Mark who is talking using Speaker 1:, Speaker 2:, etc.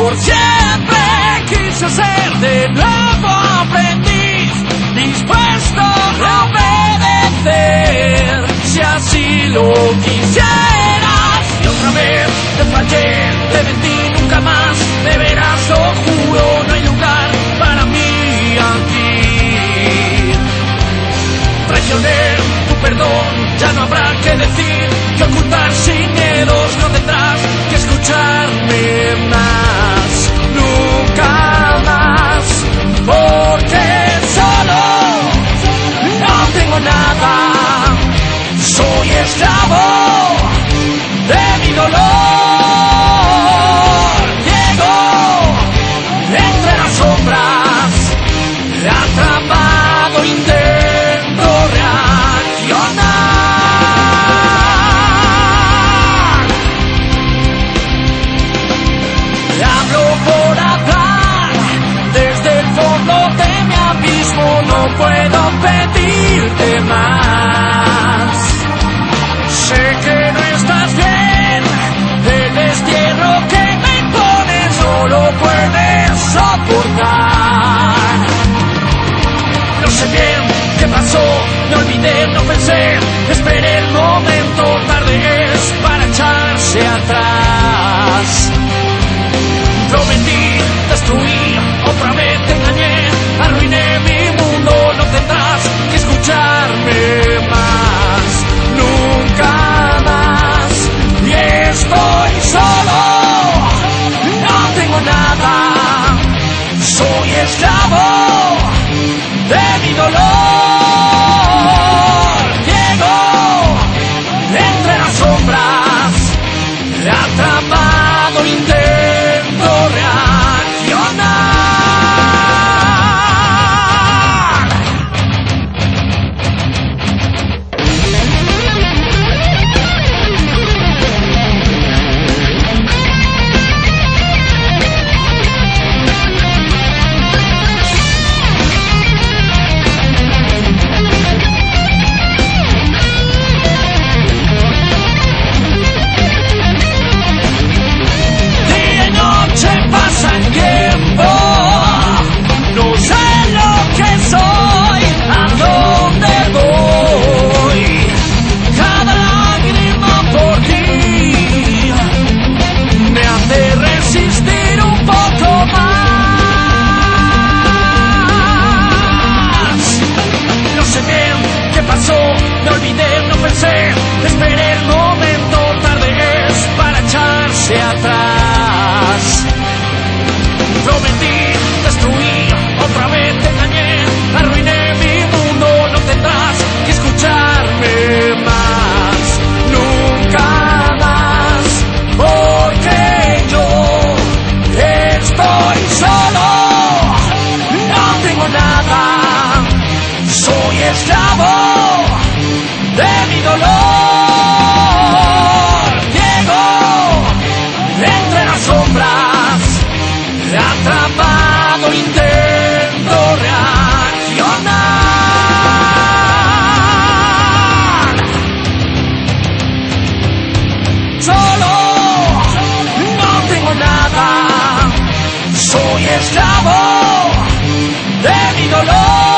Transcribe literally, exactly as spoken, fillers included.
Speaker 1: Por siempre quise ser de nuevo aprendiz, dispuesto a obedecer, si así lo quisieras. Y otra vez te fallé, te mentí, nunca más me verás, lo juro, no hay lugar para mí aquí. Traicioné tu perdón, ya no habrá que decir, que ocultar sin miedos, no tendrás que escucharme más, nunca más, porque solo no tengo nada, soy esclavo de mi dolor, ciego entre las sombras, atrapado, intento reaccionar. Hablo por hablar, desde el fondo de mi abismo no puedo pedirte más. Sé que no estás bien, el destierro que me impones no lo puedes soportar. No sé bien qué pasó, me olvidé, no pensé, esperé el momento, tarde es para echarse atrás. Prometí destruir, otra vez te engañé, arruiné mi mundo, no tendrás que escucharme más, nunca más. Y estoy solo, no tengo nada, soy esclavo de mi dolor, ciego entre las sombras, atrapado, intento reaccionar. Me olvidé, no pensé, esperé el momento, tarde es para echarse atrás. Prometí destruir, otra vez te engañé, arruiné mi mundo, no tendrás que escucharme más, nunca más, porque yo estoy solo, no tengo nada, soy esclavo de mi dolor, ciego entre las sombras, atrapado, intento reaccionar. Solo no tengo nada, soy esclavo de mi dolor.